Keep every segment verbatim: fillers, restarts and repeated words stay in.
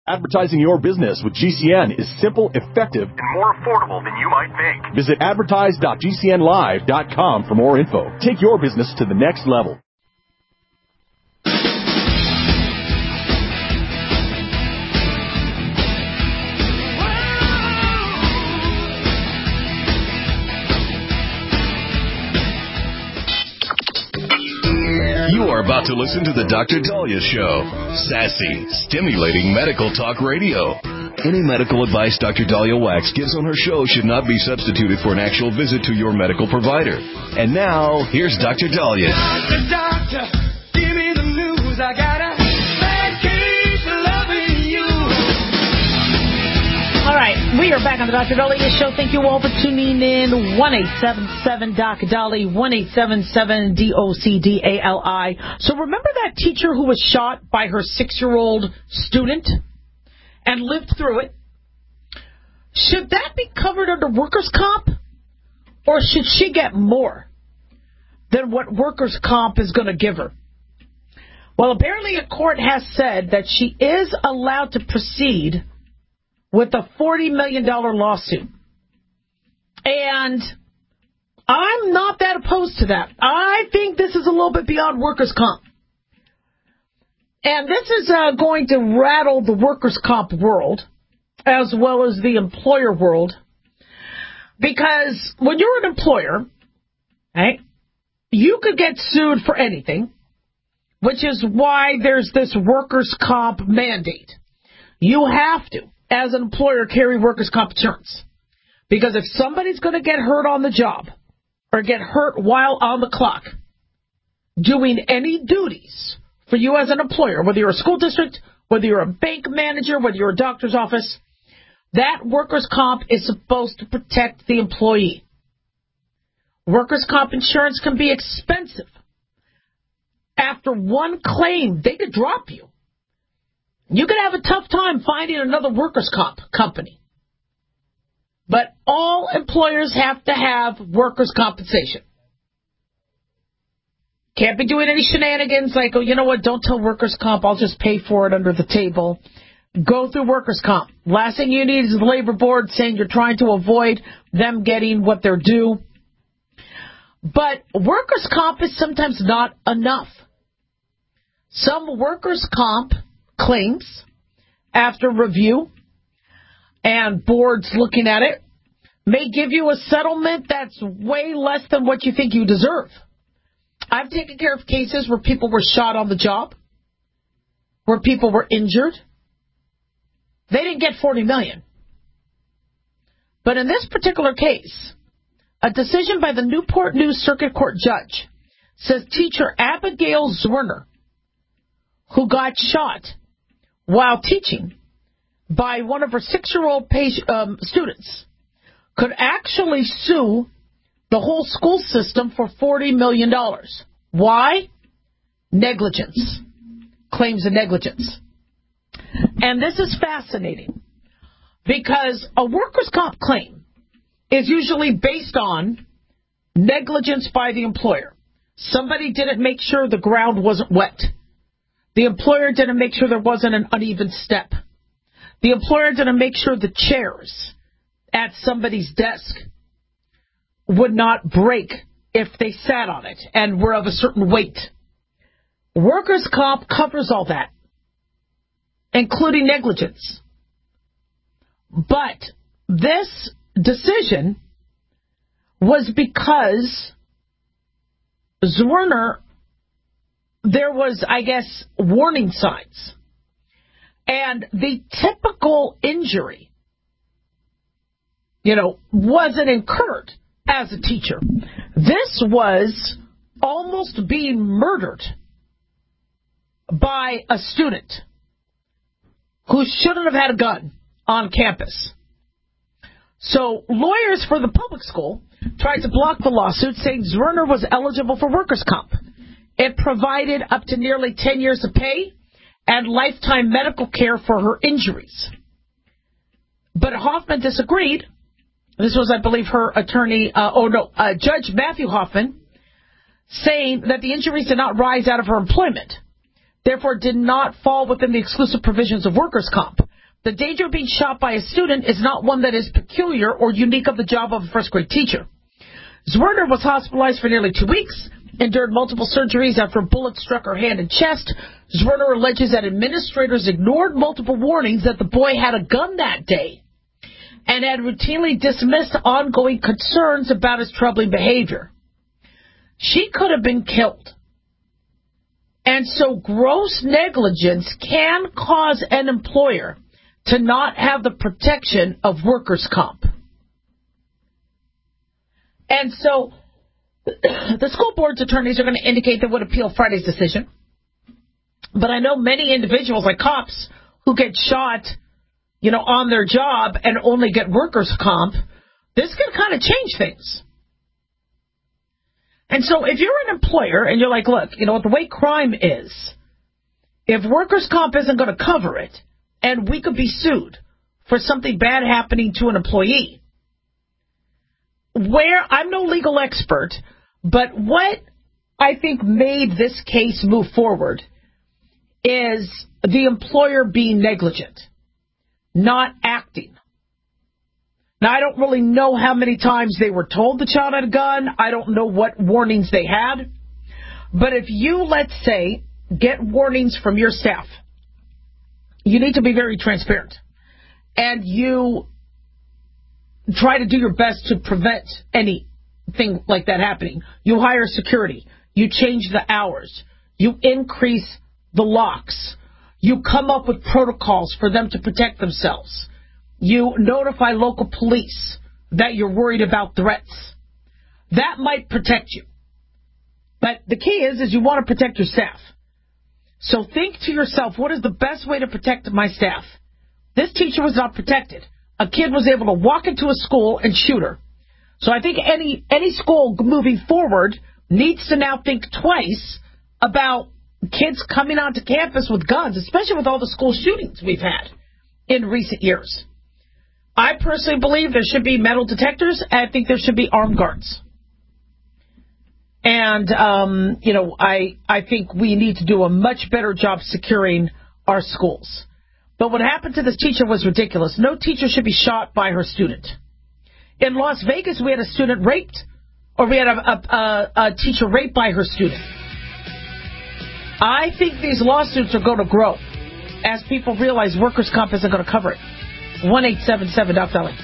Advertising your business with G C N is simple, effective, and more affordable than you might think. Visit advertise dot g c n live dot com for more info. Take your business to the next level. You are about to listen to the Doctor Dahlia Show. Sassy, stimulating medical talk radio. Any medical advice Doctor Dahlia Wax gives on her show should not be substituted for an actual visit to your medical provider. And now, here's Doctor Dahlia. Doctor, doctor, give me the news. I got a bad case of loving you. All right, we are back on the Doctor Dahlia Show. Thank you all for tuning in. one eight seven seven Doc Dolly, one eight seven seven D O C D A L I. So remember that teacher who was shot by her six-year-old student and lived through it? Should that be covered under workers' comp? Or should she get more than what workers' comp is going to give her? Well, apparently a court has said that she is allowed to proceed with a forty million dollars lawsuit. And I'm not that opposed to that. I think this is a little bit beyond workers' comp. And this is uh, going to rattle the workers' comp world as well as the employer world. Because when you're an employer, right, you could get sued for anything, which is why there's this workers' comp mandate. You have to, as an employer, carry workers' comp insurance. Because if somebody's going to get hurt on the job or get hurt while on the clock doing any duties for you as an employer, whether you're a school district, whether you're a bank manager, whether you're a doctor's office, that workers' comp is supposed to protect the employee. Workers' comp insurance can be expensive. After one claim, they could drop you. You could have a tough time finding another workers' comp company. But all employers have to have workers' compensation. Can't be doing any shenanigans like, oh, you know what, don't tell workers' comp, I'll just pay for it under the table. Go through workers' comp. Last thing you need is the labor board saying you're trying to avoid them getting what they're due. But workers' comp is sometimes not enough. Some workers' comp claims, after review and boards looking at it, may give you a settlement that's way less than what you think you deserve. I've taken care of cases where people were shot on the job, where people were injured. They didn't get forty million dollars. But in this particular case, a decision by the Newport News Circuit Court judge says teacher Abigail Zwerner, who got shot while teaching by one of her six-year-old patient, um, students, could actually sue the whole school system for forty million dollars. Why? Negligence. Claims of negligence. And this is fascinating because a workers' comp claim is usually based on negligence by the employer. Somebody didn't make sure the ground wasn't wet. The employer didn't make sure there wasn't an uneven step. The employer didn't make sure the chairs at somebody's desk would not break if they sat on it and were of a certain weight. Workers' comp covers all that, including negligence. But this decision was because Zwerner, there was, I guess, warning signs. And the typical injury, you know, wasn't incurred as a teacher. This was almost being murdered by a student who shouldn't have had a gun on campus. So lawyers for the public school tried to block the lawsuit, saying Zwerner was eligible for workers' comp. It provided up to nearly ten years of pay and lifetime medical care for her injuries. But Hoffman disagreed. This was, I believe, her attorney, uh, oh no, uh, Judge Matthew Hoffman, saying that the injuries did not rise out of her employment, therefore did not fall within the exclusive provisions of workers' comp. The danger of being shot by a student is not one that is peculiar or unique of the job of a first-grade teacher. Zwerner was hospitalized for nearly two weeks, endured multiple surgeries after a bullet struck her hand and chest. Zwerner alleges that administrators ignored multiple warnings that the boy had a gun that day and had routinely dismissed ongoing concerns about his troubling behavior. She could have been killed. And so gross negligence can cause an employer to not have the protection of workers' comp. And so the school board's attorneys are going to indicate they would appeal Friday's decision. But I know many individuals, like cops, who get shot, you know, on their job and only get workers' comp. This can kind of change things. And so if you're an employer and you're like, look, you know what, the way crime is, if workers' comp isn't going to cover it, and we could be sued for something bad happening to an employee, where I'm no legal expert, but what I think made this case move forward is the employer being negligent, not acting. Now, I don't really know how many times they were told the child had a gun. I don't know what warnings they had. But if you, let's say, get warnings from your staff, you need to be very transparent. And you try to do your best to prevent anything like that happening. You hire security. You change the hours. You increase the locks. You come up with protocols for them to protect themselves. You notify local police that you're worried about threats. That might protect you. But the key is, is you want to protect your staff. So think to yourself, what is the best way to protect my staff? This teacher was not protected. A kid was able to walk into a school and shoot her. So I think any any school moving forward needs to now think twice about kids coming onto campus with guns, especially with all the school shootings we've had in recent years. I personally believe there should be metal detectors. I think there should be armed guards. And, um, you know, I, I think we need to do a much better job securing our schools. But what happened to this teacher was ridiculous. No teacher should be shot by her student. In Las Vegas, we had a student raped, or we had a, a, a, a teacher raped by her student. I think these lawsuits are going to grow as people realize workers' comp isn't going to cover it. one eight seven seven Doctor Dolly.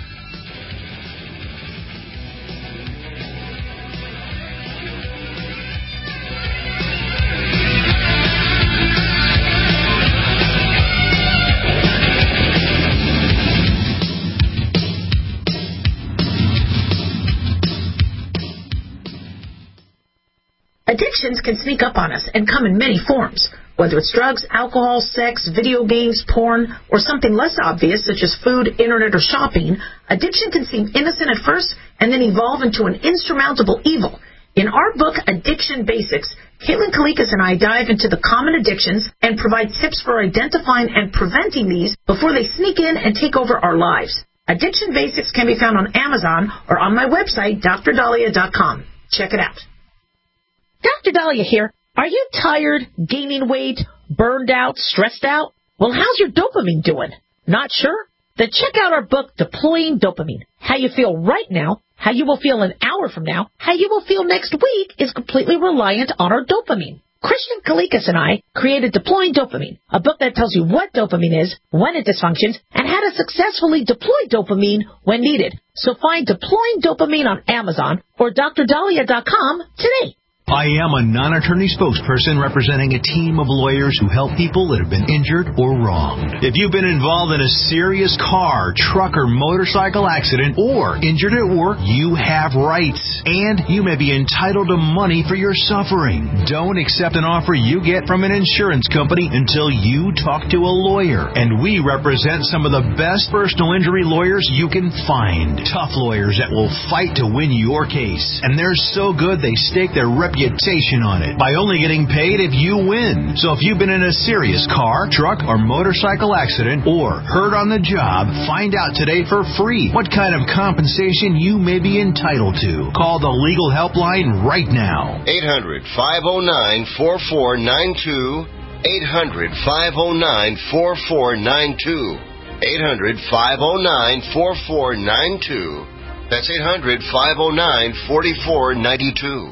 Addictions can sneak up on us and come in many forms, whether it's drugs, alcohol, sex, video games, porn, or something less obvious such as food, internet, or shopping. Addiction can seem innocent at first and then evolve into an insurmountable evil. In our book, Addiction Basics, Caitlin Kalikas and I dive into the common addictions and provide tips for identifying and preventing these before they sneak in and take over our lives. Addiction Basics can be found on Amazon or on my website, D R Dahlia dot com. Check it out. Doctor Dahlia here. Are you tired, gaining weight, burned out, stressed out? Well, how's your dopamine doing? Not sure? Then check out our book, Deploying Dopamine. How you feel right now, how you will feel an hour from now, how you will feel next week is completely reliant on our dopamine. Christian Kalikas and I created Deploying Dopamine, a book that tells you what dopamine is, when it dysfunctions, and how to successfully deploy dopamine when needed. So find Deploying Dopamine on Amazon or D R Dahlia dot com today. I am a non-attorney spokesperson representing a team of lawyers who help people that have been injured or wronged. If you've been involved in a serious car, truck, or motorcycle accident or injured at work, you have rights, and you may be entitled to money for your suffering. Don't accept an offer you get from an insurance company until you talk to a lawyer, and we represent some of the best personal injury lawyers you can find. Tough lawyers that will fight to win your case, and they're so good they stake their reputation reputation on it by only getting paid if you win. So if you've been in a serious car, truck, or motorcycle accident or hurt on the job, find out today for free what kind of compensation you may be entitled to. Call the legal helpline right now. eight hundred, five oh nine, four four nine two. eight hundred, five oh nine, four four nine two. eight hundred, five oh nine, four four nine two. That's eight hundred, five oh nine, four four nine two.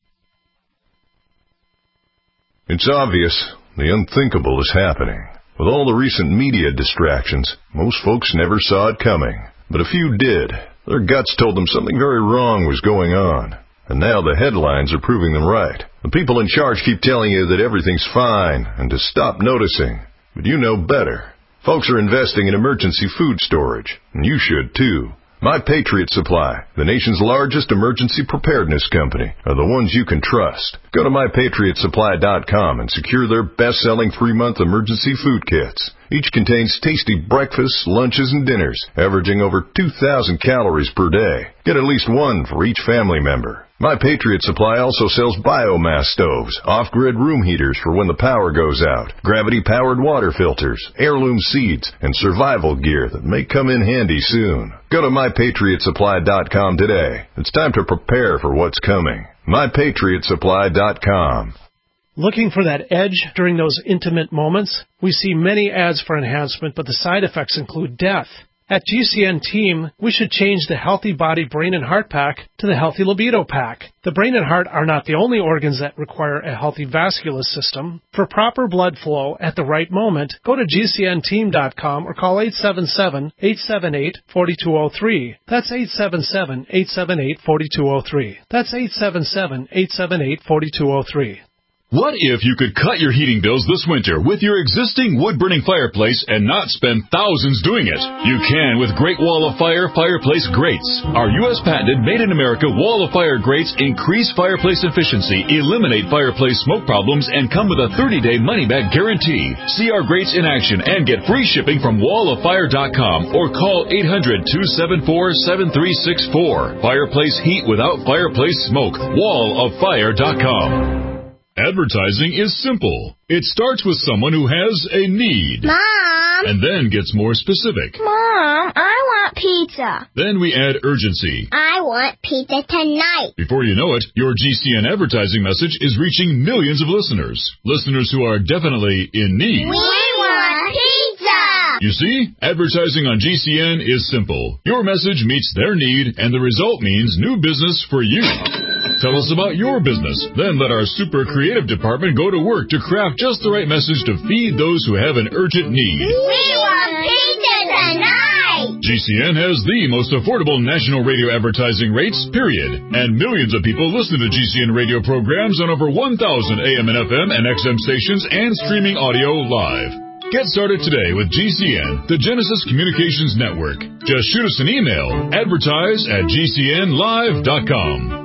It's obvious the unthinkable is happening. With all the recent media distractions, most folks never saw it coming. But a few did. Their guts told them something very wrong was going on. And now the headlines are proving them right. The people in charge keep telling you that everything's fine and to stop noticing. But you know better. Folks are investing in emergency food storage, and you should too. My Patriot Supply, the nation's largest emergency preparedness company, are the ones you can trust. Go to my patriot supply dot com and secure their best-selling three-month emergency food kits. Each contains tasty breakfasts, lunches, and dinners, averaging over two thousand calories per day. Get at least one for each family member. My Patriot Supply also sells biomass stoves, off-grid room heaters for when the power goes out, gravity-powered water filters, heirloom seeds, and survival gear that may come in handy soon. Go to my patriot supply dot com today. It's time to prepare for what's coming. my patriot supply dot com. Looking for that edge during those intimate moments? We see many ads for enhancement, but the side effects include death. At G C N Team, we should change the Healthy Body, Brain, and Heart Pack to the Healthy Libido Pack. The brain and heart are not the only organs that require a healthy vascular system. For proper blood flow at the right moment, go to G C N team dot com or call eight seven seven, eight seven eight, four two zero three. That's eight seven seven, eight seven eight, four two zero three. That's eight seven seven, eight seven eight, four two zero three. What if you could cut your heating bills this winter with your existing wood-burning fireplace and not spend thousands doing it? You can with Great Wall of Fire fireplace grates. Our U S patented made-in-America Wall of Fire grates increase fireplace efficiency, eliminate fireplace smoke problems, and come with a thirty-day money-back guarantee. See our grates in action and get free shipping from wall of fire dot com or call eight hundred, two seven four, seven three six four. Fireplace heat without fireplace smoke. wall of fire dot com. Advertising is simple. It starts with someone who has a need. Mom! And then gets more specific. Mom, I want pizza. Then we add urgency. I want pizza tonight. Before you know it, your G C N advertising message is reaching millions of listeners. Listeners who are definitely in need. We want pizza! You see, advertising on G C N is simple. Your message meets their need, and the result means new business for you. Tell us about your business. Then let our super creative department go to work to craft just the right message to feed those who have an urgent need. We want pizza tonight! G C N has the most affordable national radio advertising rates, period. And millions of people listen to G C N radio programs on over one thousand A M and F M and X M stations and streaming audio live. Get started today with G C N, the Genesis Communications Network. Just shoot us an email, advertise at G C N live dot com.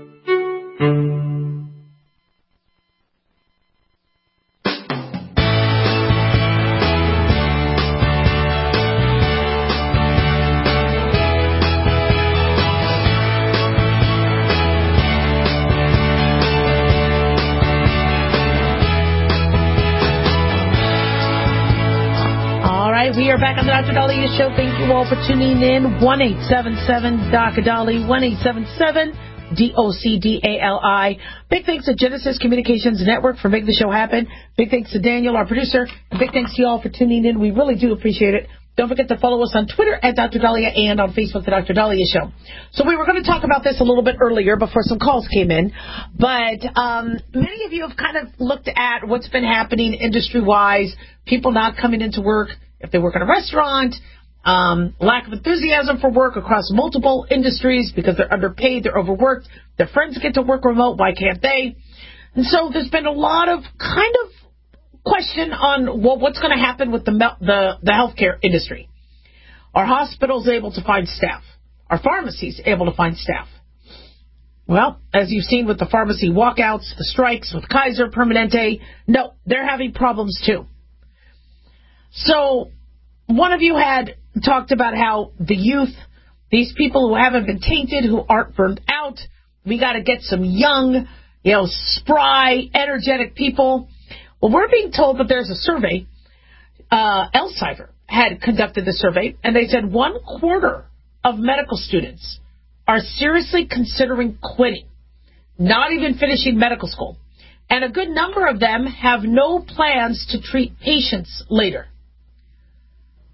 We are back on the Doctor Dahlia Show. Thank you all for tuning in. one eight seven seven D O C D A L I, one eight seven seven D O C D A L I. Big thanks to Genesis Communications Network for making the show happen. Big thanks to Daniel, our producer. And big thanks to you all for tuning in. We really do appreciate it. Don't forget to follow us on Twitter at Doctor Dahlia and on Facebook, The Doctor Dahlia Show. So we were going to talk about this a little bit earlier before some calls came in. But um, many of you have kind of looked at what's been happening industry-wise, people not coming into work. If they work in a restaurant, um, lack of enthusiasm for work across multiple industries because they're underpaid, they're overworked, their friends get to work remote, why can't they? And so there's been a lot of kind of question on well, what's going to happen with the, the, the healthcare industry. Are hospitals able to find staff? Are pharmacies able to find staff? Well, as you've seen with the pharmacy walkouts, the strikes with Kaiser Permanente, no, they're having problems too. So one of you had talked about how the youth, these people who haven't been tainted, who aren't burned out, we got to get some young, you know, spry, energetic people. Well, we're being told that there's a survey. Uh, Elsevier had conducted the survey, and they said one quarter of medical students are seriously considering quitting, not even finishing medical school. And a good number of them have no plans to treat patients later.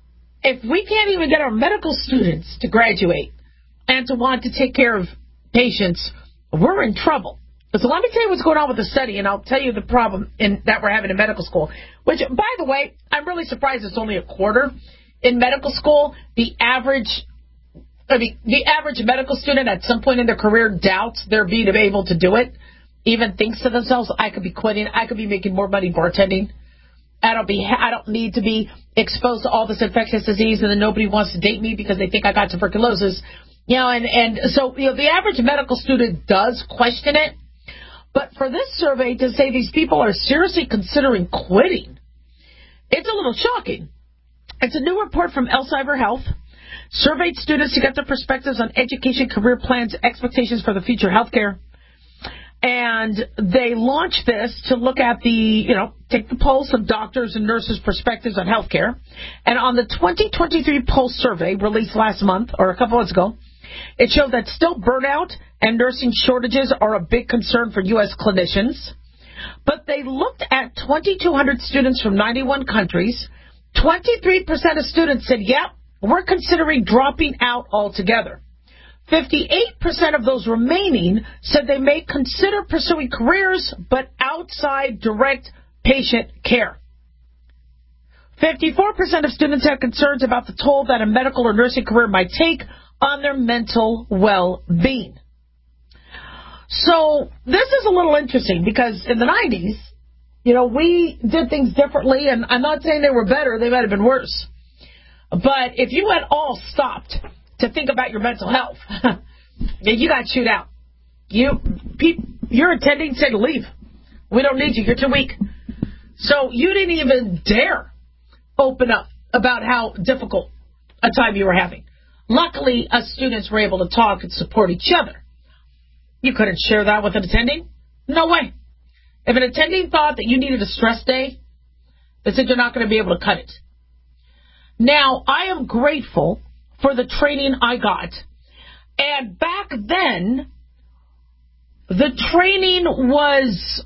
if we can't even get our medical students to graduate and to want to take care of patients, we're in trouble. So let me tell you what's going on with the study, and I'll tell you the problem in, that we're having in medical school, which, by the way, I'm really surprised it's only a quarter. In medical school, the average I mean, the average medical student at some point in their career doubts their being able to do it, even thinks to themselves, I could be quitting, I could be making more money bartending. I don't be, I don't need to be exposed to all this infectious disease, and then nobody wants to date me because they think I got tuberculosis. You know, and, and so, you know, the average medical student does question it. But for this survey to say these people are seriously considering quitting, it's a little shocking. It's a new report from Elsevier Health. Surveyed students to get their perspectives on education, career plans, expectations for the future healthcare. And they launched this to look at the, you know, take the pulse of doctors and nurses' perspectives on healthcare. And on the twenty twenty-three Pulse survey released last month, or a couple months ago, it showed that still burnout and nursing shortages are a big concern for U S clinicians. But they looked at twenty-two hundred students from ninety-one countries. twenty-three percent of students said, yep, we're considering dropping out altogether. fifty-eight percent of those remaining said they may consider pursuing careers, but outside direct patient care. fifty-four percent of students had concerns about the toll that a medical or nursing career might take on their mental well-being. So this is a little interesting because in the nineties, you know, we did things differently, and I'm not saying they were better, they might have been worse. But if you had all stopped to think about your mental health, you got chewed out. You, pe- your attending said leave. We don't need you. You're too weak. So you didn't even dare open up about how difficult a time you were having. Luckily, us students were able to talk and support each other. You couldn't share that with an attending? No way. If an attending thought that you needed a stress day, they said you're not going to be able to cut it. Now, I am grateful for the training I got. And back then, the training was,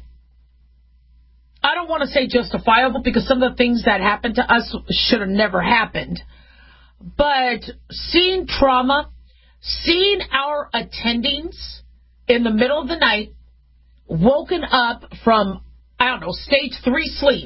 I don't want to say justifiable because some of the things that happened to us should have never happened. But seeing trauma, seeing our attendings in the middle of the night, woken up from, I don't know, stage three sleep,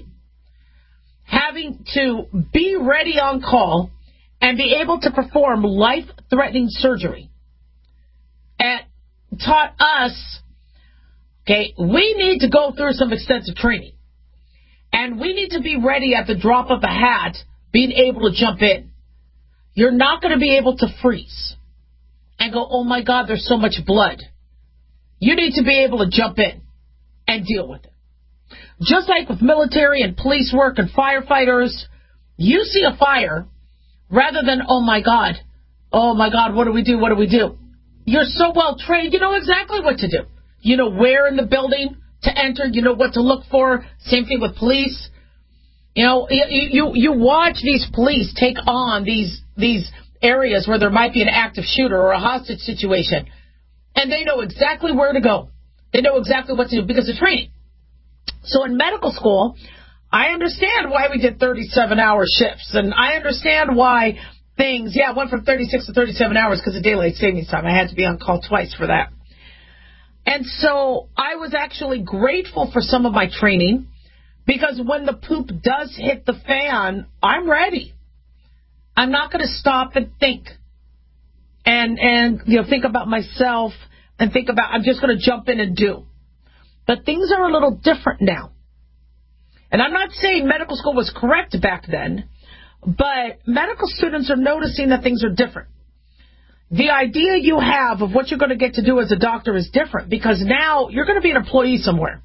having to be ready on call and be able to perform life-threatening surgery, and taught us, okay, we need to go through some extensive training. And we need to be ready at the drop of a hat, being able to jump in. You're not going to be able to freeze and go, oh, my God, there's so much blood. You need to be able to jump in and deal with it. Just like with military and police work and firefighters, you see a fire, rather than, oh, my God, oh, my God, what do we do, what do we do? You're so well trained, you know exactly what to do. You know where in the building to enter, you know what to look for. Same thing with police. You know, you you, you watch these police take on these these areas where there might be an active shooter or a hostage situation, and they know exactly where to go. They know exactly what to do because of training. So in medical school, I understand why we did thirty-seven hour shifts, and I understand why things, yeah, went from thirty-six to thirty-seven hours because of daylight savings time. I had to be on call twice for that. And so I was actually grateful for some of my training, because when the poop does hit the fan, I'm ready. I'm not going to stop and think and, and you know, think about myself and think about, I'm just going to jump in and do. But things are a little different now. And I'm not saying medical school was correct back then, but medical students are noticing that things are different. The idea you have of what you're going to get to do as a doctor is different, because now you're going to be an employee somewhere.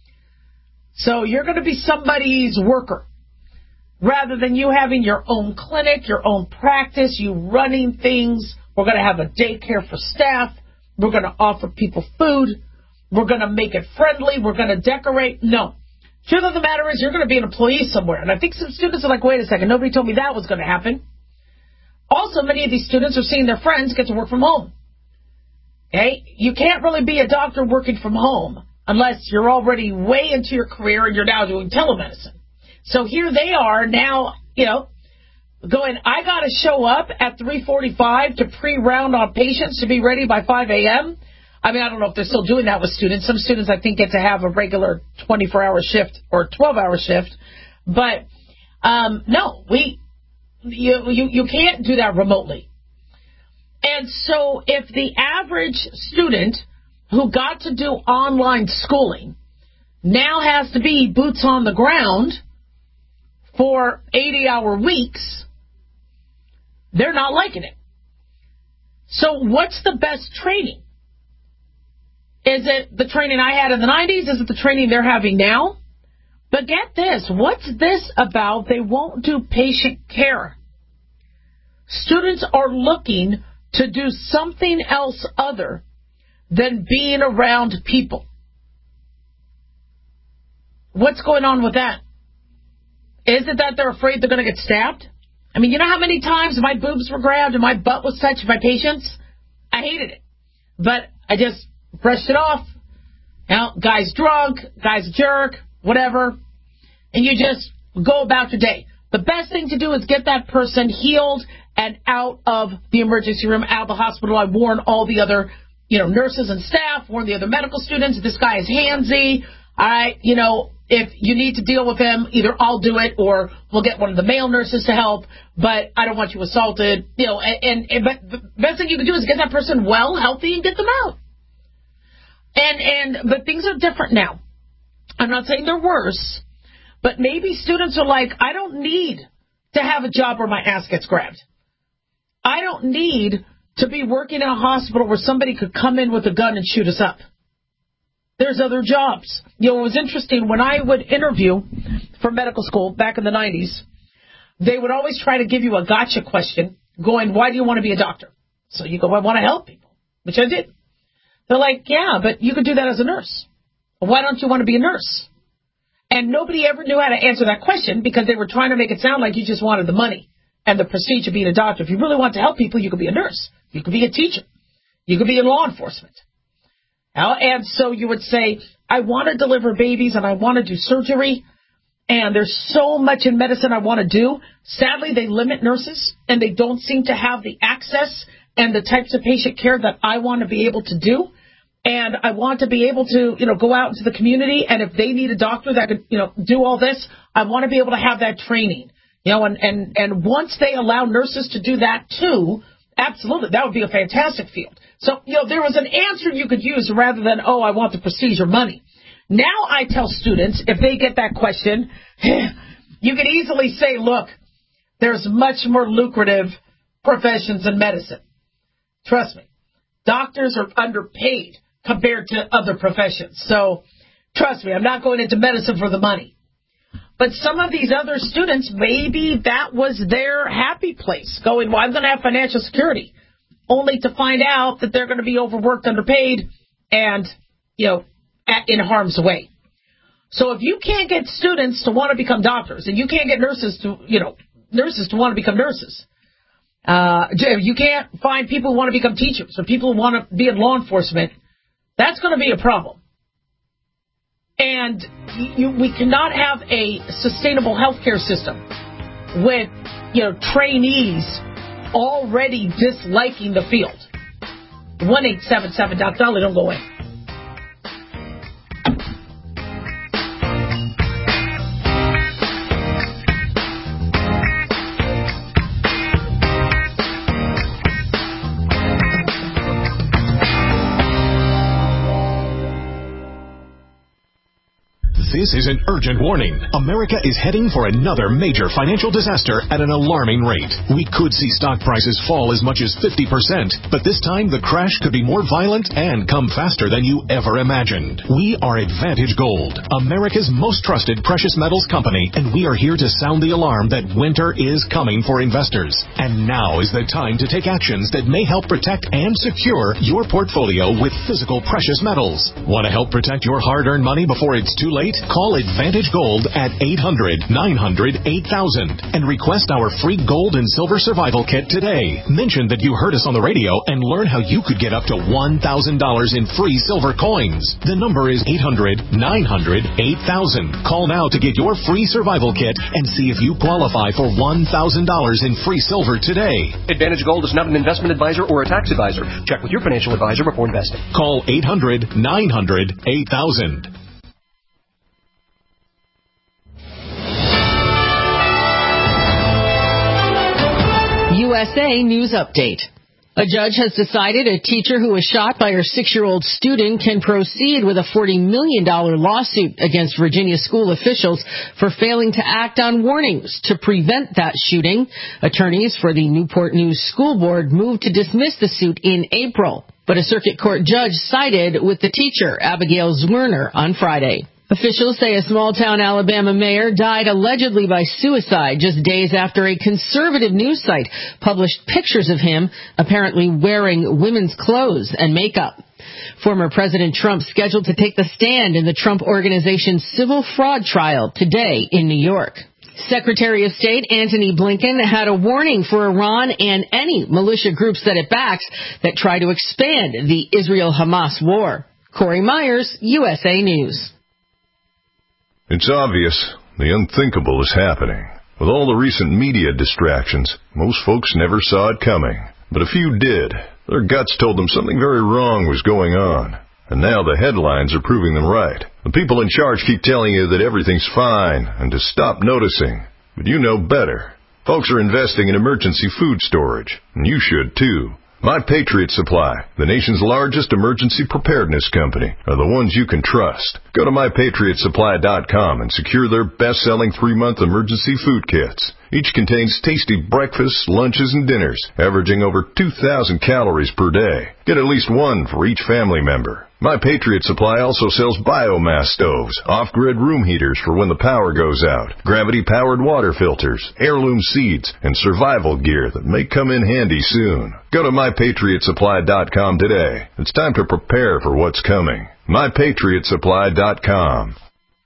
So you're going to be somebody's worker, rather than you having your own clinic, your own practice, you running things. We're going to have a daycare for staff. We're going to offer people food. We're going to make it friendly. We're going to decorate. No. Truth of the matter is, you're going to be an employee somewhere. And I think some students are like, wait a second, nobody told me that was going to happen. Also, many of these students are seeing their friends get to work from home. Okay? You can't really be a doctor working from home unless you're already way into your career and you're now doing telemedicine. So here they are now, you know, going, I got to show up at three forty-five to pre-round on patients to be ready by five a.m.? I mean, I don't know if they're still doing that with students. Some students, I think, get to have a regular twenty-four hour shift or twelve hour shift. But, um, no, we you, you, you can't do that remotely. And so if the average student who got to do online schooling now has to be boots on the ground for eighty hour weeks, they're not liking it. So what's the best training? Is it the training I had in the nineties? Is it the training they're having now? But get this, what's this about? They won't do patient care. Students are looking to do something else other than being around people. What's going on with that? Is it that they're afraid they're going to get stabbed? I mean, you know how many times my boobs were grabbed and my butt was touched by patients? I hated it. But I just brushed it off. Now, guy's drunk, guy's a jerk, whatever. And you just go about your day. The best thing to do is get that person healed and out of the emergency room, out of the hospital. I warn all the other, you know, nurses and staff, warn the other medical students, this guy is handsy. I, you know, if you need to deal with him, either I'll do it or we'll get one of the male nurses to help, but I don't want you assaulted. You know, and, and but the best thing you can do is get that person well, healthy, and get them out. And, and, but things are different now. I'm not saying they're worse, but maybe students are like, I don't need to have a job where my ass gets grabbed. I don't need to be working in a hospital where somebody could come in with a gun and shoot us up. There's other jobs. You know, it was interesting. When I would interview for medical school back in the nineties, they would always try to give you a gotcha question going, why do you want to be a doctor? So you go, I want to help people, which I did. They're like, yeah, but you could do that as a nurse. Why don't you want to be a nurse? And nobody ever knew how to answer that question because they were trying to make it sound like you just wanted the money and the prestige of being a doctor. If you really want to help people, you could be a nurse. You could be a teacher. You could be in law enforcement. And so you would say, I want to deliver babies and I want to do surgery. And there's so much in medicine I want to do. Sadly, they limit nurses and they don't seem to have the access and the types of patient care that I want to be able to do. And I want to be able to, you know, go out into the community. And if they need a doctor that could, you know, do all this, I want to be able to have that training. You know, and, and, and once they allow nurses to do that too, absolutely, that would be a fantastic field. So, you know, there was an answer you could use rather than, oh, I want the prestige or money. Now I tell students, if they get that question, you can easily say, look, there's much more lucrative professions in medicine. Trust me, doctors are underpaid compared to other professions. So, trust me, I'm not going into medicine for the money. But some of these other students, maybe that was their happy place, going, well, I'm going to have financial security, only to find out that they're going to be overworked, underpaid, and, you know, at, in harm's way. So if you can't get students to want to become doctors, and you can't get nurses to, you know, nurses to want to become nurses, uh, you can't find people who want to become teachers or people who want to be in law enforcement, that's going to be a problem. And you, we cannot have a sustainable healthcare system with, you know, trainees already disliking the field. one eight seven seven Doc Dolly, don't go away. This is an urgent warning. America is heading for another major financial disaster at an alarming rate. We could see stock prices fall as much as fifty percent, but this time the crash could be more violent and come faster than you ever imagined. We are Advantage Gold, America's most trusted precious metals company, and we are here to sound the alarm that winter is coming for investors. And now is the time to take actions that may help protect and secure your portfolio with physical precious metals. Want to help protect your hard-earned money before it's too late? Call Advantage Gold at eight hundred, nine hundred, eight thousand and request our free gold and silver survival kit today. Mention that you heard us on the radio and learn how you could get up to one thousand dollars in free silver coins. The number is eight hundred, nine hundred, eight thousand. Call now to get your free survival kit and see if you qualify for one thousand dollars in free silver today. Advantage Gold is not an investment advisor or a tax advisor. Check with your financial advisor before investing. Call eight hundred, nine hundred, eight thousand. U S A News Update. A judge has decided a teacher who was shot by her six-year-old student can proceed with a forty million dollars lawsuit against Virginia school officials for failing to act on warnings to prevent that shooting. Attorneys for the Newport News School Board moved to dismiss the suit in April, but a circuit court judge sided with the teacher, Abigail Zwirner, on Friday. Officials say a small-town Alabama mayor died allegedly by suicide just days after a conservative news site published pictures of him apparently wearing women's clothes and makeup. Former President Trump scheduled to take the stand in the Trump Organization's civil fraud trial today in New York. Secretary of State Antony Blinken had a warning for Iran and any militia groups that it backs that try to expand the Israel-Hamas war. Corey Myers, U S A News. It's obvious the unthinkable is happening. With all the recent media distractions, most folks never saw it coming. But a few did. Their guts told them something very wrong was going on. And now the headlines are proving them right. The people in charge keep telling you that everything's fine and to stop noticing. But you know better. Folks are investing in emergency food storage, and you should too. My Patriot Supply, the nation's largest emergency preparedness company, are the ones you can trust. Go to my patriot supply dot com and secure their best-selling three-month emergency food kits. Each contains tasty breakfasts, lunches, and dinners, averaging over two thousand calories per day. Get at least one for each family member. My Patriot Supply also sells biomass stoves, off-grid room heaters for when the power goes out, gravity-powered water filters, heirloom seeds, and survival gear that may come in handy soon. Go to my patriot supply dot com today. It's time to prepare for what's coming. my patriot supply dot com.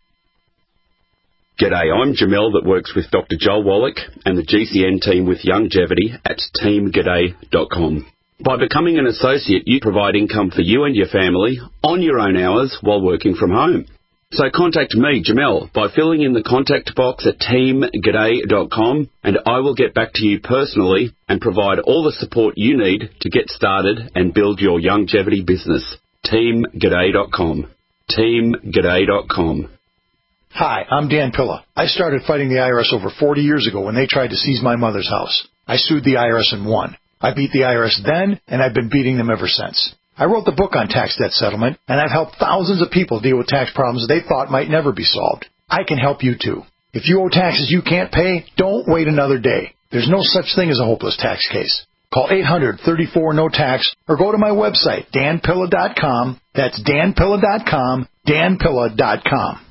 G'day, I'm Jamel that works with Doctor Joel Wallach and the G C N team with Longevity at team g'day dot com. By becoming an associate, you provide income for you and your family on your own hours while working from home. So contact me, Jamel, by filling in the contact box at team g'day dot com, and I will get back to you personally and provide all the support you need to get started and build your longevity business. team g'day dot com. team g'day dot com. Hi, I'm Dan Pilla. I started fighting the I R S over forty years ago when they tried to seize my mother's house. I sued the I R S and won. I beat the I R S then, and I've been beating them ever since. I wrote the book on tax debt settlement, and I've helped thousands of people deal with tax problems they thought might never be solved. I can help you too. If you owe taxes you can't pay, don't wait another day. There's no such thing as a hopeless tax case. Call eight hundred, thirty-four, no tax or go to my website, dan pilla dot com. That's dan pilla dot com, dan pilla dot com.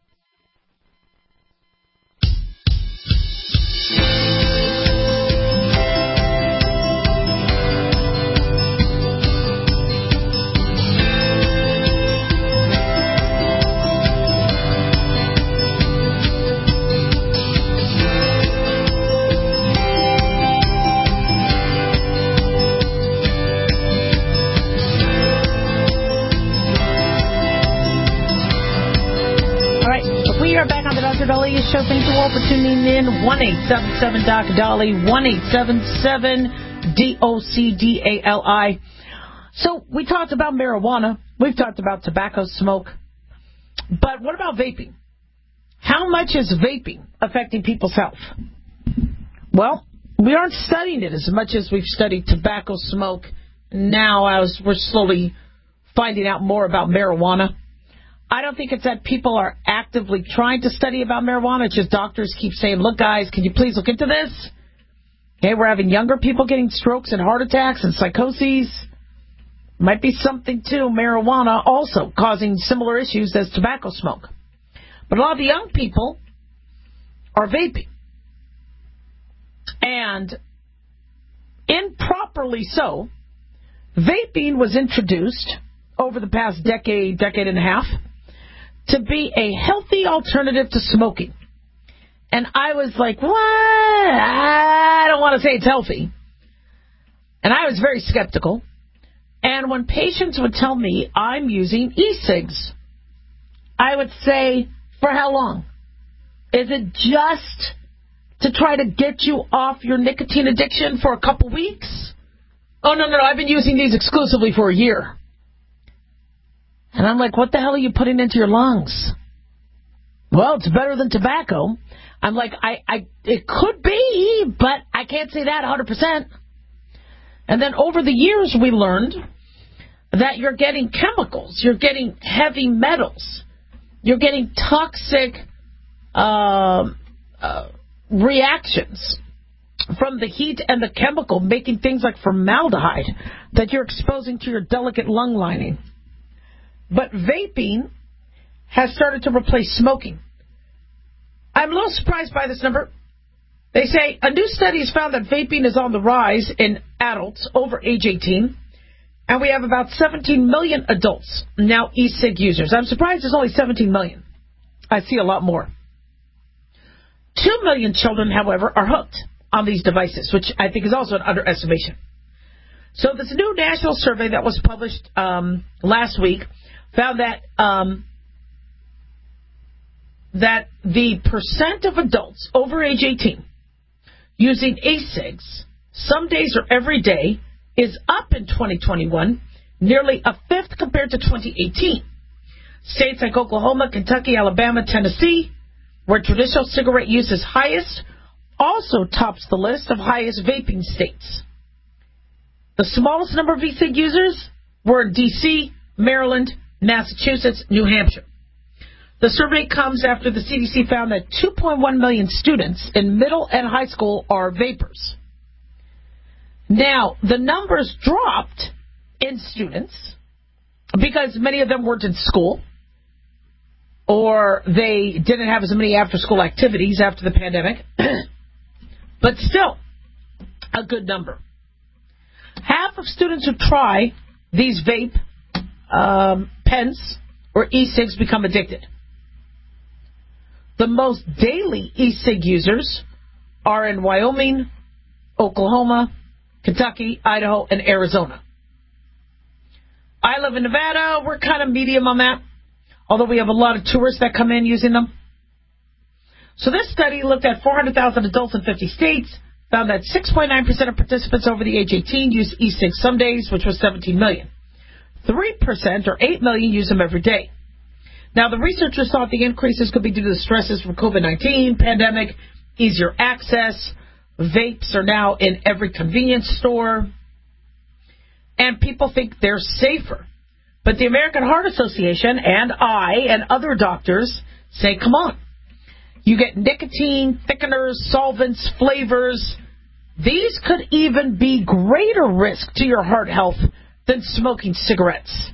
Doctor Dahlia Show. Thank you all for tuning in. one eight seven seven D O C Dolly, one eight seven seven D O C D A L I. So we talked about marijuana. We've talked about tobacco smoke. But what about vaping? How much is vaping affecting people's health? Well, we aren't studying it as much as we've studied tobacco smoke. Now, as we're slowly finding out more about marijuana. I don't think it's that people are actively trying to study about marijuana. It's just doctors keep saying, look, guys, can you please look into this? Okay, we're having younger people getting strokes and heart attacks and psychoses. Might be something to marijuana also causing similar issues as tobacco smoke. But a lot of the young people are vaping. And improperly so, vaping was introduced over the past decade, decade and a half, to be a healthy alternative to smoking. And I was like, what? I don't want to say it's healthy. And I was very skeptical. And when patients would tell me I'm using e-cigs, I would say, for how long? Is it just to try to get you off your nicotine addiction for a couple weeks? Oh, no, no, no, I've been using these exclusively for a year. And I'm like, what the hell are you putting into your lungs? Well, it's better than tobacco. I'm like, I, I, it could be, but I can't say that one hundred percent. And then over the years, we learned that you're getting chemicals, you're getting heavy metals, you're getting toxic uh, uh, reactions from the heat and the chemical, making things like formaldehyde that you're exposing to your delicate lung lining. But vaping has started to replace smoking. I'm a little surprised by this number. They say a new study has found that vaping is on the rise in adults over age eighteen, and we have about seventeen million adults now e-cig users. I'm surprised there's only seventeen million. I see a lot more. Two million children, however, are hooked on these devices, which I think is also an underestimation. So this new national survey that was published um, last week found that um, that the percent of adults over age eighteen using e-cigs some days or every day is up in twenty twenty-one, nearly a fifth compared to twenty eighteen. States like Oklahoma, Kentucky, Alabama, Tennessee, where traditional cigarette use is highest, also tops the list of highest vaping states. The smallest number of e-cig users were in D C, Maryland, Massachusetts, New Hampshire. The survey comes after the C D C found that two point one million students in middle and high school are vapors. Now, the numbers dropped in students because many of them weren't in school or they didn't have as many after-school activities after the pandemic. But still, a good number. Half of students who try these vape um, pens or e-cigs become addicted. The most daily e-cig users are in Wyoming, Oklahoma, Kentucky, Idaho, and Arizona. I live in Nevada. We're kind of medium on that, although we have a lot of tourists that come in using them. So this study looked at four hundred thousand adults in fifty states, found that six point nine percent of participants over the age eighteen use e-cigs some days, which was seventeen million. three percent, or eight million, use them every day. Now, the researchers thought the increases could be due to the stresses from COVID nineteen, pandemic, easier access. Vapes are now in every convenience store. And people think they're safer. But the American Heart Association and I and other doctors say, come on. You get nicotine, thickeners, solvents, flavors. These could even be greater risk to your heart health than smoking cigarettes.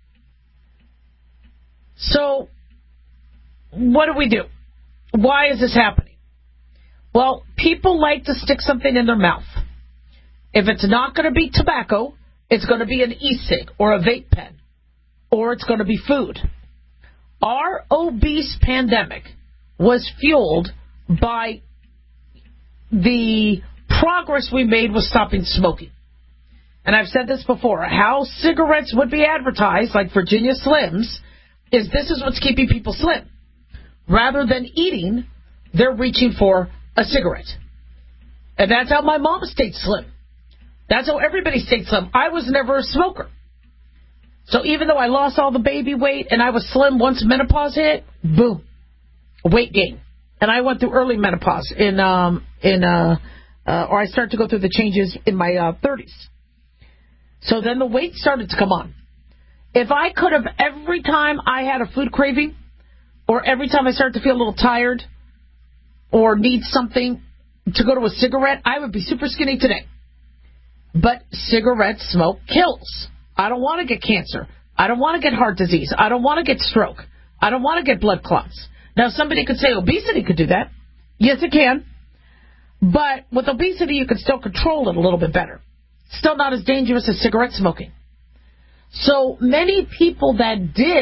So, what do we do? Why is this happening? Well, people like to stick something in their mouth. If it's not going to be tobacco, it's going to be an e-cig or a vape pen, or it's going to be food. Our obese pandemic was fueled by the progress we made with stopping smoking. And I've said this before, how cigarettes would be advertised, like Virginia Slims, is this is what's keeping people slim. Rather than eating, they're reaching for a cigarette. And that's how my mom stayed slim. That's how everybody stayed slim. I was never a smoker. So even though I lost all the baby weight and I was slim once menopause hit, boom, weight gain. And I went through early menopause in, um, in, uh, uh, or I started to go through the changes in my uh, thirties. So then the weight started to come on. If I could have, every time I had a food craving, or every time I started to feel a little tired, or need something to go to a cigarette, I would be super skinny today. But cigarette smoke kills. I don't want to get cancer. I don't want to get heart disease. I don't want to get stroke. I don't want to get blood clots. Now, somebody could say obesity could do that. Yes, it can. But with obesity, you can still control it a little bit better. Still not as dangerous as cigarette smoking. So many people that did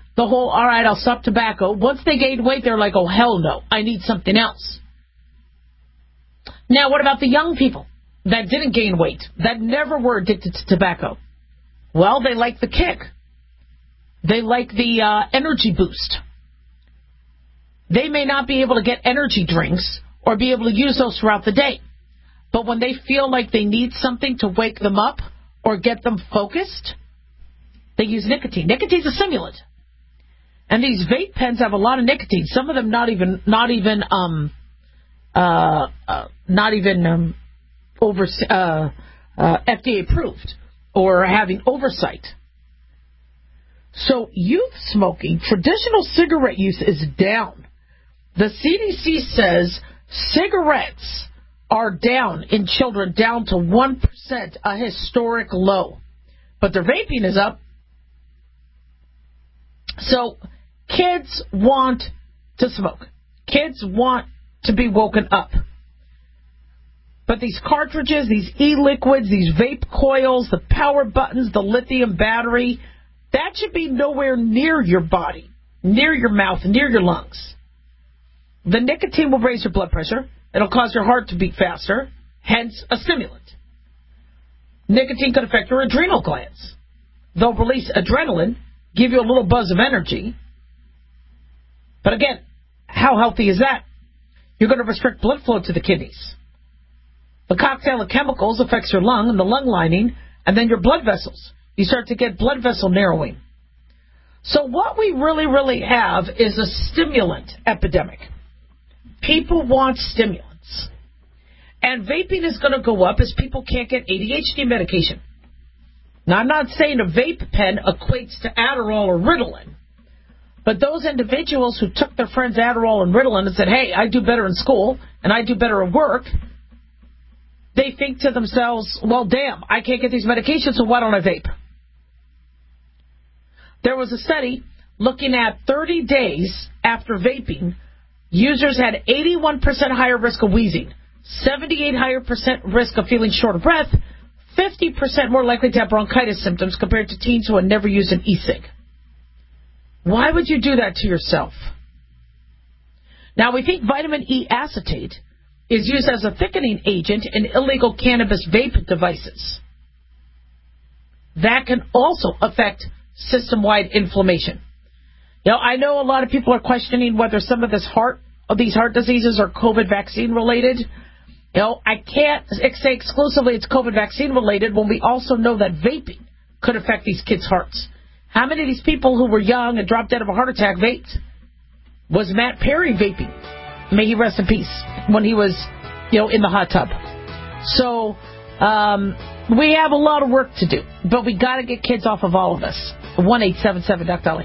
the whole, all right, I'll stop tobacco. Once they gained weight, they're like, oh, hell no, I need something else. Now, what about the young people that didn't gain weight, that never were addicted to tobacco? Well, they like the kick. They like the uh, energy boost. They may not be able to get energy drinks or be able to use those throughout the day. But when they feel like they need something to wake them up or get them focused, they use nicotine. Nicotine's a stimulant. And these vape pens have a lot of nicotine. Some of them not even, not even, um, uh, uh not even um, over uh, uh, F D A approved or having oversight. So youth smoking, traditional cigarette use is down. The C D C says cigarettes are down in children, down to one percent, a historic low. But their vaping is up. So kids want to smoke. Kids want to be woken up. But these cartridges, these e-liquids, these vape coils, the power buttons, the lithium battery, that should be nowhere near your body, near your mouth, near your lungs. The nicotine will raise your blood pressure. It'll cause your heart to beat faster, hence a stimulant. Nicotine could affect your adrenal glands. They'll release adrenaline, give you a little buzz of energy. But again, how healthy is that? You're going to restrict blood flow to the kidneys. The cocktail of chemicals affects your lung and the lung lining, and then your blood vessels. You start to get blood vessel narrowing. So what we really, really have is a stimulant epidemic. People want stimulants. And vaping is going to go up as people can't get A D H D medication. Now, I'm not saying a vape pen equates to Adderall or Ritalin. But those individuals who took their friends Adderall and Ritalin and said, hey, I do better in school and I do better at work, they think to themselves, well, damn, I can't get these medications, so why don't I vape? There was a study looking at thirty days after vaping, users had eighty-one percent higher risk of wheezing, seventy-eight higher percent risk of feeling short of breath, fifty percent more likely to have bronchitis symptoms compared to teens who had never used an e-cig. Why would you do that to yourself? Now, we think vitamin E acetate is used as a thickening agent in illegal cannabis vape devices. That can also affect system-wide inflammation. You know, I know a lot of people are questioning whether some of this heart, of these heart diseases are COVID vaccine related. You know, I can't say exclusively it's COVID vaccine related when we also know that vaping could affect these kids' hearts. How many of these people who were young and dropped dead of a heart attack vaped? Was Matt Perry vaping? May he rest in peace. When he was, you know, in the hot tub. So, um, we have a lot of work to do, but we got to get kids off of all of this. one eight seven seven Duck Dolly.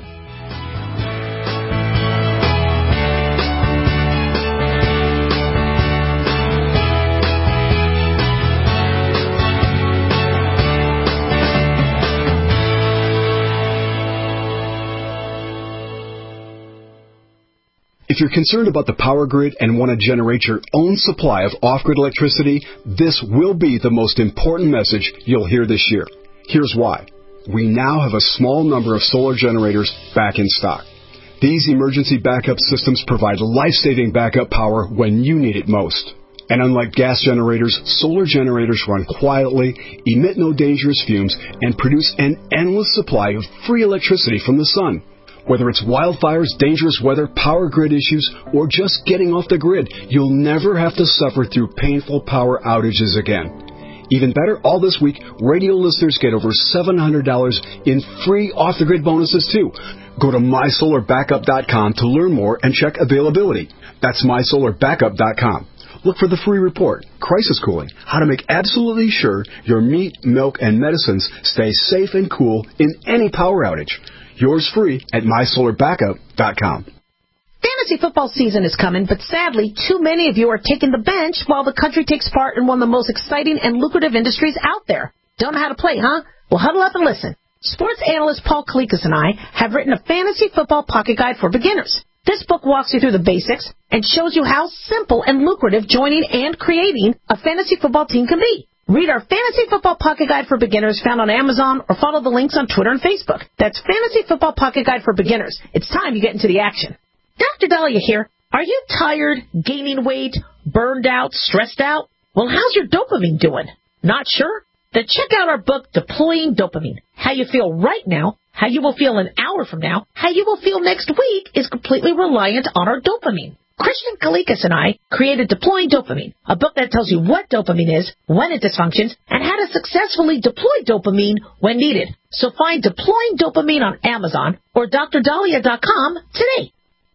If you're concerned about the power grid and want to generate your own supply of off-grid electricity, this will be the most important message you'll hear this year. Here's why. We now have a small number of solar generators back in stock. These emergency backup systems provide life-saving backup power when you need it most. And unlike gas generators, solar generators run quietly, emit no dangerous fumes, and produce an endless supply of free electricity from the sun. Whether it's wildfires, dangerous weather, power grid issues, or just getting off the grid, you'll never have to suffer through painful power outages again. Even better, all this week, radio listeners get over seven hundred dollars in free off-the-grid bonuses, too. Go to my solar backup dot com to learn more and check availability. That's my solar backup dot com. Look for the free report, Crisis Cooling, how to make absolutely sure your meat, milk, and medicines stay safe and cool in any power outage. Yours free at my solar backup dot com. Fantasy football season is coming, but sadly, too many of you are taking the bench while the country takes part in one of the most exciting and lucrative industries out there. Don't know how to play, huh? Well, huddle up and listen. Sports analyst Paul Kalikas and I have written a fantasy football pocket guide for beginners. This book walks you through the basics and shows you how simple and lucrative joining and creating a fantasy football team can be. Read our Fantasy Football Pocket Guide for Beginners found on Amazon or follow the links on Twitter and Facebook. That's Fantasy Football Pocket Guide for Beginners. It's time you get into the action. Doctor Dahlia here. Are you tired, gaining weight, burned out, stressed out? Well, how's your dopamine doing? Not sure? Then check out our book, Deploying Dopamine. How you feel right now, how you will feel an hour from now, how you will feel next week is completely reliant on our dopamine. Christian Kalikas and I created Deploying Dopamine, a book that tells you what dopamine is, when it dysfunctions, and how to successfully deploy dopamine when needed. So find Deploying Dopamine on Amazon or D R Dahlia dot com today.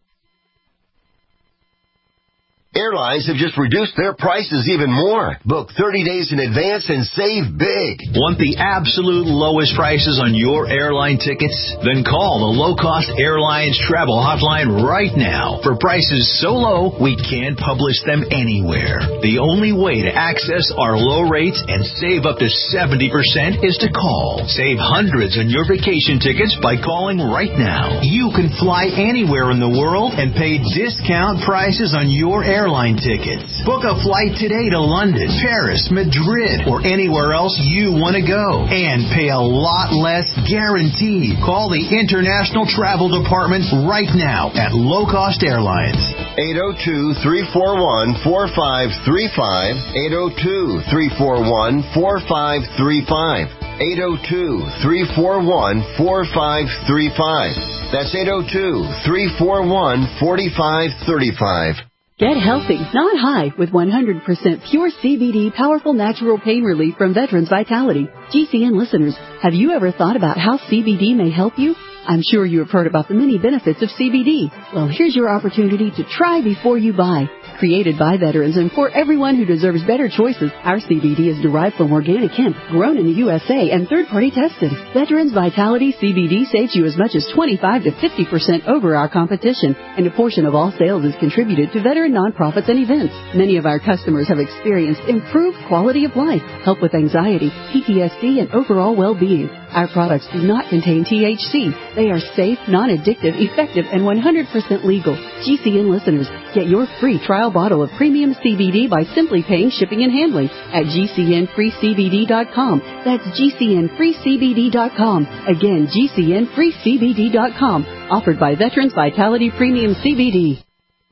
Airlines have just reduced their prices even more. Book thirty days in advance and save big. Want the absolute lowest prices on your airline tickets? Then call the Low Cost Airlines Travel Hotline right now. For prices so low, we can't publish them anywhere. The only way to access our low rates and save up to seventy percent is to call. Save hundreds on your vacation tickets by calling right now. You can fly anywhere in the world and pay discount prices on your airline Airline tickets. Book a flight today to London, Paris, Madrid, or anywhere else you want to go. And pay a lot less guaranteed. Call the International Travel Department right now at Low Cost Airlines. eight oh two, three four one, four five three five. eight oh two, three four one, four five three five. eight oh two, three four one, four five three five. That's eight oh two, three four one, four five three five. Get healthy, not high, with one hundred percent pure C B D powerful natural pain relief from Veterans Vitality. G C N listeners, have you ever thought about how C B D may help you? I'm sure you have heard about the many benefits of C B D. Well, here's your opportunity to try before you buy. Created by veterans and for everyone who deserves better choices, our C B D is derived from organic hemp, grown in the U S A and third-party tested. Veterans Vitality C B D saves you as much as twenty-five to fifty percent over our competition, and a portion of all sales is contributed to veteran nonprofits and events. Many of our customers have experienced improved quality of life, help with anxiety, P T S D, and overall well-being. Our products do not contain T H C. They are safe, non-addictive, effective, and one hundred percent legal. G C N listeners, get your free trial bottle of premium C B D by simply paying shipping and handling at G C N free C B D dot com. That's G C N free C B D dot com. Again, G C N free C B D dot com. Offered by Veterans Vitality Premium C B D.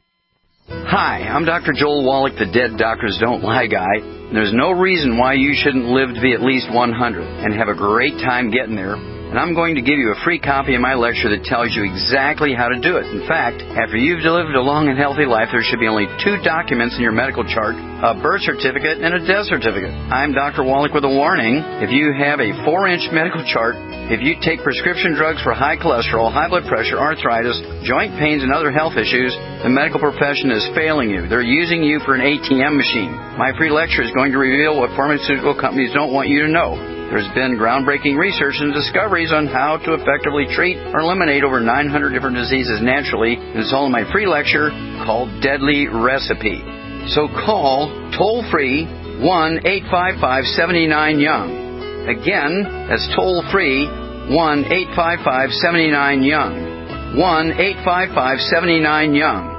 Hi, I'm Doctor Joel Wallach, the Dead Doctors Don't Lie guy. There's no reason why you shouldn't live to be at least one hundred and have a great time getting there. And I'm going to give you a free copy of my lecture that tells you exactly how to do it. In fact, after you've lived a long and healthy life, there should be only two documents in your medical chart, a birth certificate and a death certificate. I'm Doctor Wallach with a warning. If you have a four-inch medical chart, if you take prescription drugs for high cholesterol, high blood pressure, arthritis, joint pains, and other health issues, the medical profession is failing you. They're using you for an A T M machine. My free lecture is going to reveal what pharmaceutical companies don't want you to know. There's been groundbreaking research and discoveries on how to effectively treat or eliminate over nine hundred different diseases naturally. And it's all in my free lecture called Deadly Recipe. So call toll-free one eight five five, seven nine, young. Again, that's toll-free one eight five five, seven nine, young. one eight five five, seven nine, young.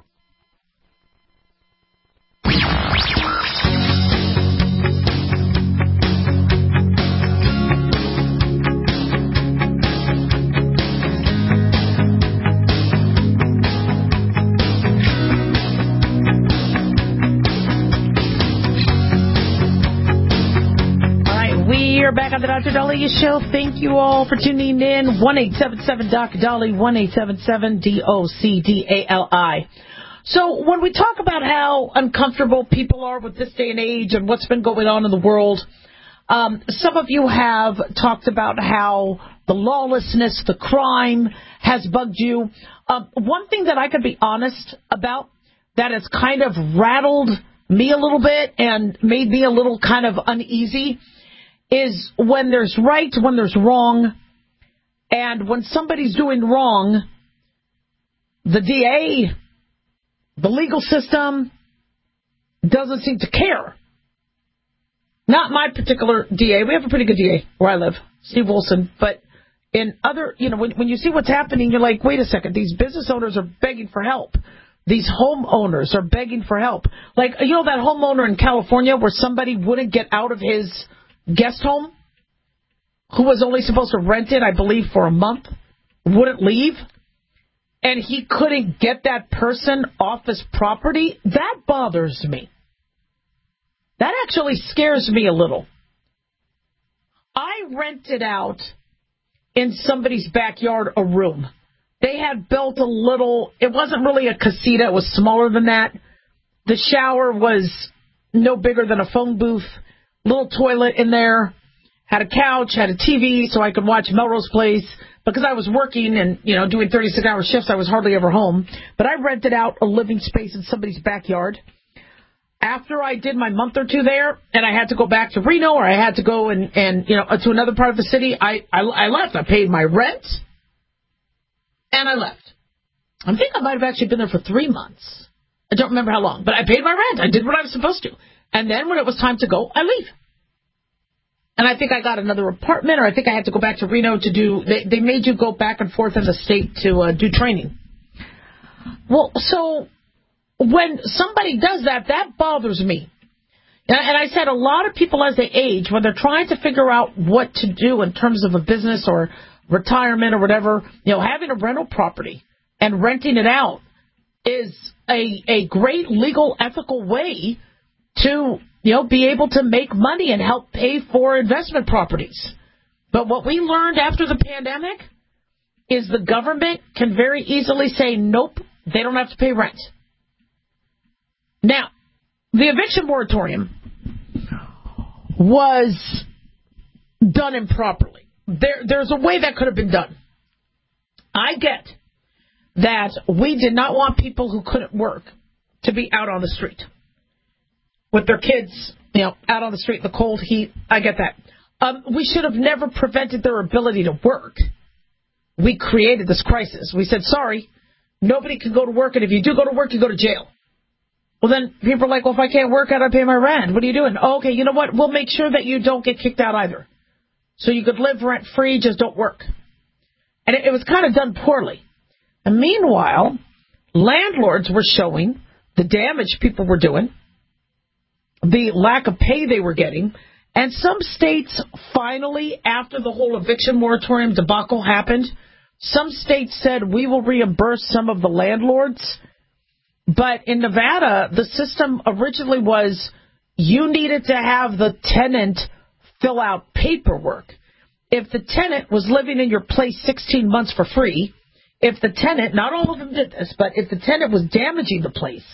We're back on the Doctor Dahlia Show. Thank you all for tuning in. one eight seven seven D O C Dali, one eight seven seven D O C D A L I. So when we talk about how uncomfortable people are with this day and age and what's been going on in the world, um, some of you have talked about how the lawlessness, the crime has bugged you. Um, one thing that I could be honest about that has kind of rattled me a little bit and made me a little kind of uneasy is when there's right, when there's wrong, and when somebody's doing wrong, the D A, the legal system, doesn't seem to care. Not my particular D A. We have a pretty good D A where I live, Steve Wilson, but in other, you know, when, when you see what's happening, you're like, wait a second, these business owners are begging for help. these homeowners are begging for help. Like, you know that homeowner in California where somebody wouldn't get out of his guest home, who was only supposed to rent it, I believe, for a month, wouldn't leave, and he couldn't get that person off his property? That bothers me. That actually scares me a little. I rented out in somebody's backyard a room. They had built a little, it wasn't really a casita, it was smaller than that. The shower was no bigger than a phone booth, little toilet in there, had a couch, had a T V so I could watch Melrose Place. Because I was working and, you know, doing thirty-six hour shifts, I was hardly ever home. But I rented out a living space in somebody's backyard. After I did my month or two there, and I had to go back to Reno, or I had to go and, and you know, to another part of the city, I, I, I left. I paid my rent, and I left. I think I might have actually been there for three months. I don't remember how long, but I paid my rent. I did what I was supposed to. And then when it was time to go, I leave. And I think I got another apartment, or I think I had to go back to Reno to do, they, they made you go back and forth in the state to uh, do training. Well, so when somebody does that, that bothers me. And, and I said a lot of people as they age, when they're trying to figure out what to do in terms of a business or retirement or whatever, you know, having a rental property and renting it out is a, a great legal, ethical way to, you know, be able to make money and help pay for investment properties. But what we learned after the pandemic is the government can very easily say, nope, they don't have to pay rent. Now, the eviction moratorium was done improperly. There, there's a way that could have been done. I get that we did not want people who couldn't work to be out on the street with their kids, you know, out on the street in the cold heat. I get that. Um, we should have never prevented their ability to work. We created this crisis. We said, sorry, nobody can go to work, and if you do go to work, you go to jail. Well, then people are like, well, if I can't work, how do I pay my rent? What are you doing? Oh, okay, you know what? We'll make sure that you don't get kicked out either. So you could live rent-free, just don't work. And it, it was kind of done poorly. And meanwhile, landlords were showing the damage people were doing, the lack of pay they were getting, and some states finally, after the whole eviction moratorium debacle happened, some states said we will reimburse some of the landlords. But in Nevada, the system originally was you needed to have the tenant fill out paperwork. If the tenant was living in your place sixteen months for free, if the tenant, not all of them did this, but if the tenant was damaging the place,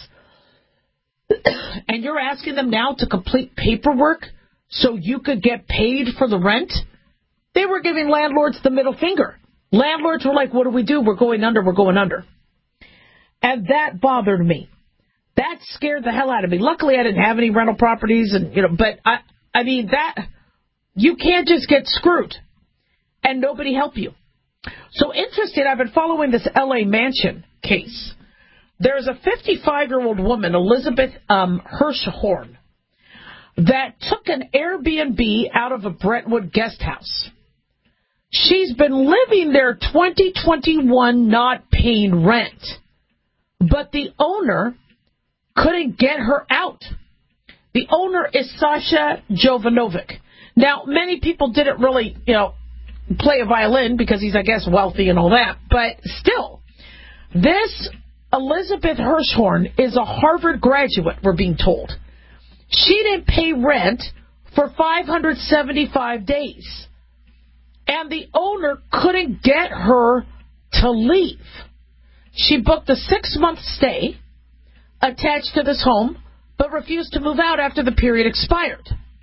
and you're asking them now to complete paperwork so you could get paid for the rent, they were giving landlords the middle finger. Landlords were like, what do we do? We're going under, we're going under. And that bothered me. That scared the hell out of me. Luckily, I didn't have any rental properties, and you know. But I, I mean, that you can't just get screwed and nobody help you. So interested, I've been following this L A mansion case. There's a fifty-five-year-old woman, Elizabeth um, Hirschhorn, that took an Airbnb out of a Brentwood guest house. She's been living there twenty twenty-one, not paying rent. But the owner couldn't get her out. The owner is Sasha Jovanovic. Now, many people didn't really, you know, play a violin because he's, I guess, wealthy and all that. But still, this Elizabeth Hirschhorn is a Harvard graduate, we're being told. She didn't pay rent for five hundred seventy-five days. And the owner couldn't get her to leave. She booked a six-month stay attached to this home, but refused to move out after the period expired.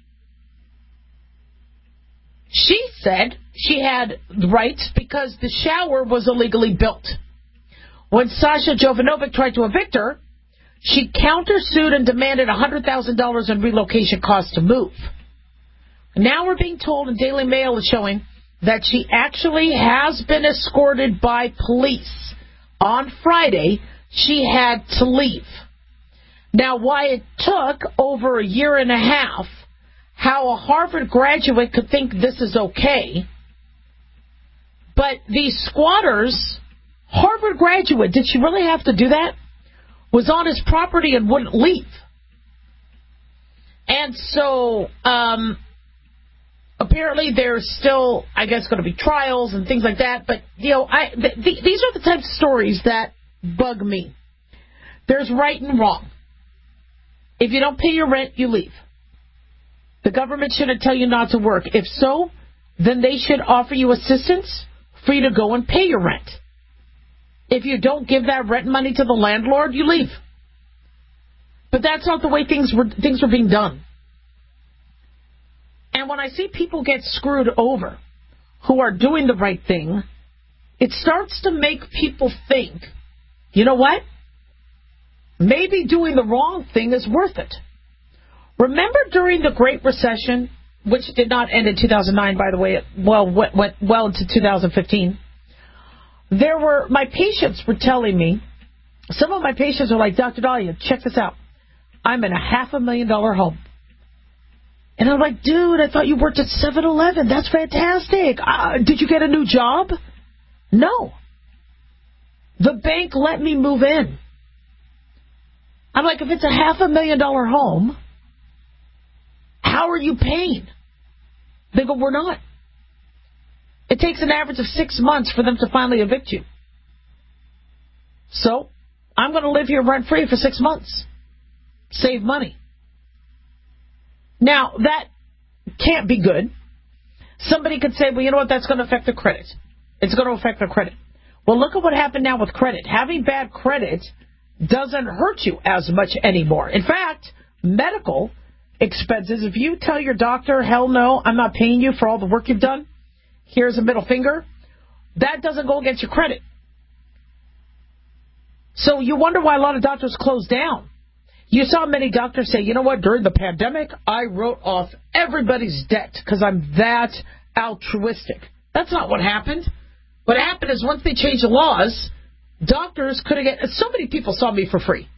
She said she had rights because the shower was illegally built. When Sasha Jovanovic tried to evict her, she countersued and demanded one hundred thousand dollars in relocation costs to move. Now we're being told, and Daily Mail is showing, that she actually has been escorted by police. On Friday, she had to leave. Now, why it took over a year and a half, how a Harvard graduate could think this is okay, but these squatters, Harvard graduate, did she really have to do that? was on his property and wouldn't leave. And so, um, apparently there's still, I guess, going to be trials and things like that. But, you know, I, th- th- these are the types of stories that bug me. There's right and wrong. If you don't pay your rent, you leave. The government shouldn't tell you not to work. If so, then they should offer you assistance for you to go and pay your rent. If you don't give that rent money to the landlord, you leave. But that's not the way things were things were being done. And when I see people get screwed over who are doing the right thing, it starts to make people think, you know what? Maybe doing the wrong thing is worth it. Remember during the Great Recession, which did not end in two thousand nine, by the way, it well went, went well into two thousand fifteen, there were, my patients were telling me, some of my patients are like, Doctor Dahlia, check this out. I'm in a half a million dollar home. And I'm like, dude, I thought you worked at seven eleven. That's fantastic. Uh, did you get a new job? No. The bank let me move in. I'm like, if it's a half a million dollar home, how are you paying? They go, we're not. It takes an average of six months for them to finally evict you. So, I'm going to live here rent-free for six months. Save money. Now, that can't be good. Somebody could say, well, you know what, that's going to affect the credit. It's going to affect the credit. Well, look at what happened now with credit. Having bad credit doesn't hurt you as much anymore. In fact, medical expenses, if you tell your doctor, hell no, I'm not paying you for all the work you've done, here's a middle finger, that doesn't go against your credit. So you wonder why a lot of doctors close down. You saw many doctors say, you know what, during the pandemic, I wrote off everybody's debt because I'm that altruistic. That's not what happened. What happened is once they changed the laws, doctors couldn't get, so many people saw me for free.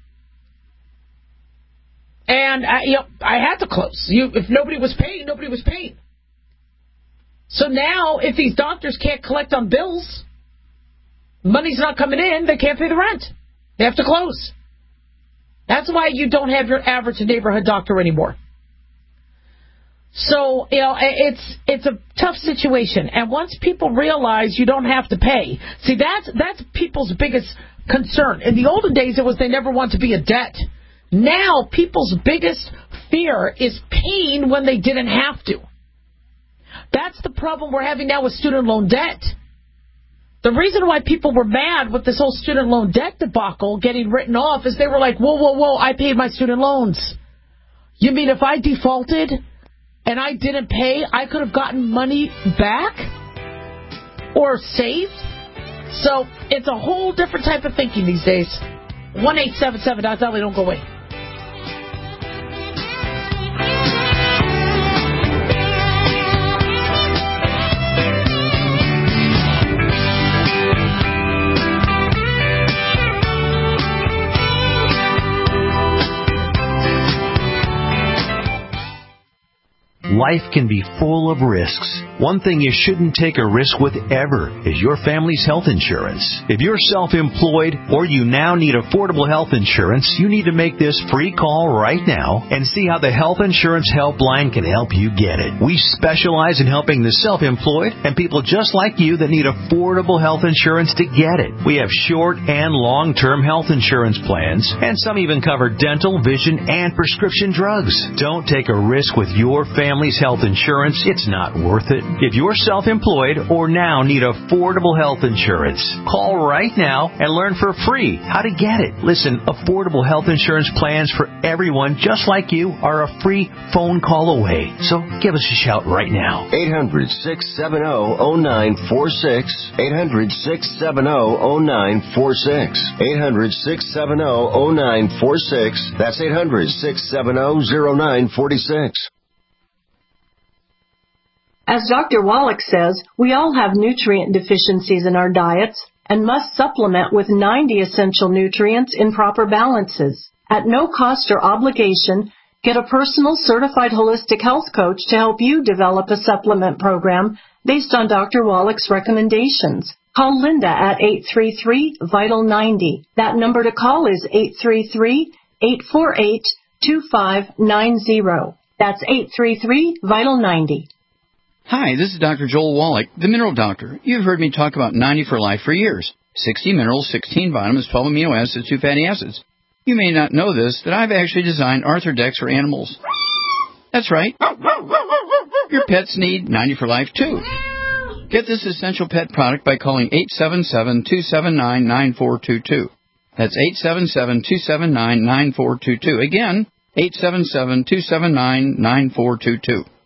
And I, you know, I had to close. You, if nobody was paying, nobody was paying. So now, if these doctors can't collect on bills, money's not coming in, they can't pay the rent. They have to close. That's why you don't have your average neighborhood doctor anymore. So, you know, it's it's a tough situation. And once people realize you don't have to pay, see, that's that's people's biggest concern. In the olden days, it was they never want to be a debt. Now, people's biggest fear is paying when they didn't have to. That's the problem we're having now with student loan debt. The reason why people were mad with this whole student loan debt debacle getting written off is they were like, whoa, whoa, whoa, I paid my student loans. You mean if I defaulted and I didn't pay, I could have gotten money back or saved? So it's a whole different type of thinking these days. one eight seven seven, Doctor Dahlia, don't go away. Life can be full of risks. One thing you shouldn't take a risk with ever is your family's health insurance. If you're self-employed or you now need affordable health insurance, you need to make this free call right now and see how the Health Insurance Helpline can help you get it. We specialize in helping the self-employed and people just like you that need affordable health insurance to get it. We have short and long-term health insurance plans, and some even cover dental, vision, and prescription drugs. Don't take a risk with your family's health insurance. It's not worth it. If you're self-employed or now need affordable health insurance, call right now and learn for free how to get it. Listen, affordable health insurance plans for everyone just like you are a free phone call away. So give us a shout right now. eight hundred, six seven zero, zero nine four six. eight hundred, six seven zero, zero nine four six. eight hundred, six seven zero, zero nine four six. That's eight hundred, six seven zero, zero nine four six. As Doctor Wallach says, we all have nutrient deficiencies in our diets and must supplement with ninety essential nutrients in proper balances. At no cost or obligation, get a personal certified holistic health coach to help you develop a supplement program based on Doctor Wallach's recommendations. Call Linda at eight three three, VITAL ninety. That number to call is eight three three, eight four eight, two five nine zero. That's eight three three, VITAL ninety. Hi, this is Doctor Joel Wallach, the Mineral Doctor. You've heard me talk about ninety for Life for years. sixty minerals, sixteen vitamins, twelve amino acids, two fatty acids. You may not know this, that I've actually designed Arthrodex for animals. That's right. Your pets need ninety for Life, too. Get this essential pet product by calling eight seven seven, two seven nine, nine four two two. That's eight seven seven, two seven nine, nine four two two. Again, eight seven seven, two seven nine, nine four two two.